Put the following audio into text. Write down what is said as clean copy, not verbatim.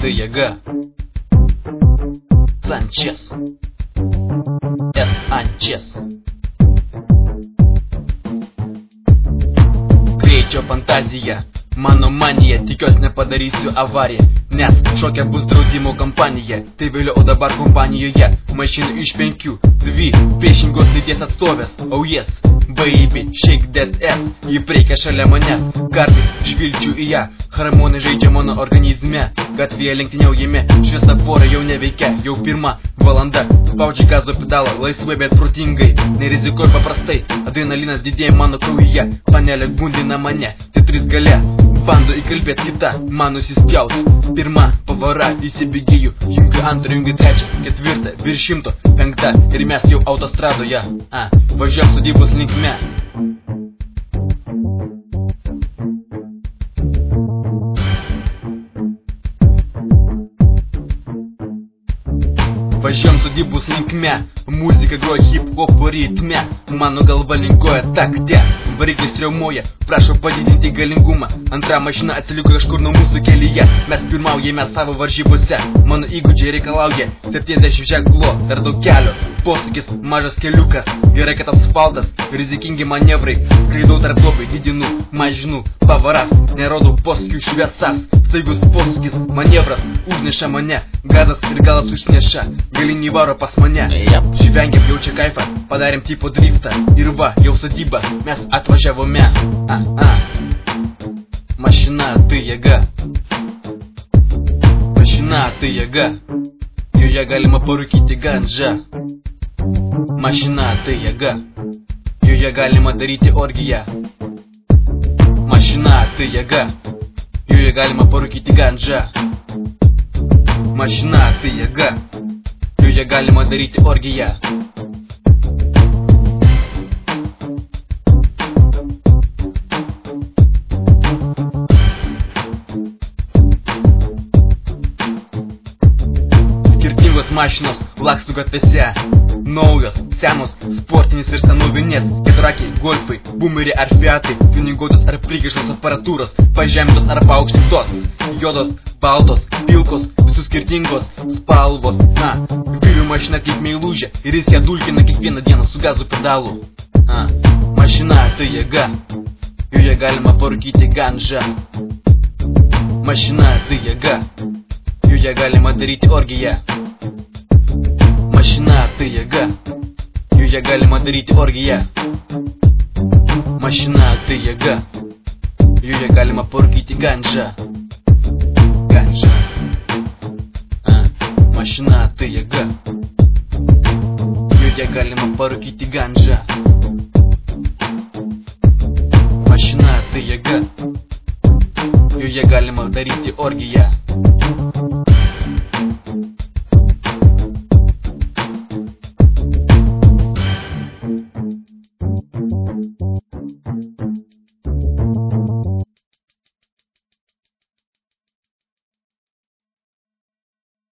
tai jėga. Sančias S. Ančias. Greičio fantazija, mano manija, tikiuosi nepadarysiu avariją, nes šokia bus draudimo kampanija. Tai vėliau, o dabar kompanijoje mašinų iš 5, 2 priešingos lyties atstovės. Oh yes, baby, shake that ass, ji preikia šalia manęs, kartais žvilgčiu į ją, hormonai žaidžia mano organizme, gatvėje lenktyniaujame, šviesoforai jau neveikia, jau 1 valanda, spaudžia gazo pedalą, laisvai bet protingai, nerizikuoju paprastai, adrenalinas didėja mano kraujyje, panelė gundina mane, Tetris gale, bando įkalbėt kitą, man nusispjaut, 1 pavara, įsibėgėju, jungiu 2, jungiu 3, 4, virš 100, 5 ir mes jau autostradoje, važiuojam sodybos linkme. Važiuojam sodybos linkme, muzika groja hip-hopo ritme, mano galva linkoja takte, variklis riaumoja, prašo padidinti galingumą, antra mašina atsiliko kažkur nuo mūsų kelyje, mes pirmaujame savo varžybose, mano įgūdžiai reikalauja 70 ženklo, dar daug kelio, posūkis, mažas keliukas, gerai kad asfaltas, rizikingi manevrai, skraidau tarp labai, didinu, mažinu, pavaras, nerodau posūkių šviesas, staigus posūkis, manevras, užneša mane, gazas ir galas užneša, galinį varo pas mane, žvengiam jaučia kaifą, padarėm tipo driftą, ir va, jau sodyba, mes atvažiavome, mašina tai jėga, mašina tai jėga, joje galima parūkyti gandžą, mašina tai jėga, joje galima daryti orgiją, mašina tai jėga, joje galima parūkyti gandžą, mašina tai jėga, joje galima daryti orgiją. Skirtingos mašinos laksto gatvėse, naujos, senos, sportinis ir senovinės, keturrakiai, golfai, boomeriai ar fiatai, tuninguotos ar prikištos aparatūros, pažemintos ar paaukštintos, juodos, baltos, pilkos, visų skirtingos spalvos, vyrų mašina kaip meilužė ir jis ją dulkina kiekvieną dieną su gazo pedalu, mašina tai jėga, joje galima parūkyti gandžą, mašina tai jėga, joje galima daryti orgiją, mašina tai jėga, joje galima daryti orgiją, mašina tai jėga, joje galima parūkyti gandžą, mašina tai jėga, joje galima parūkyti gandžą, mašina tai jėga, joje galima daryti orgiją.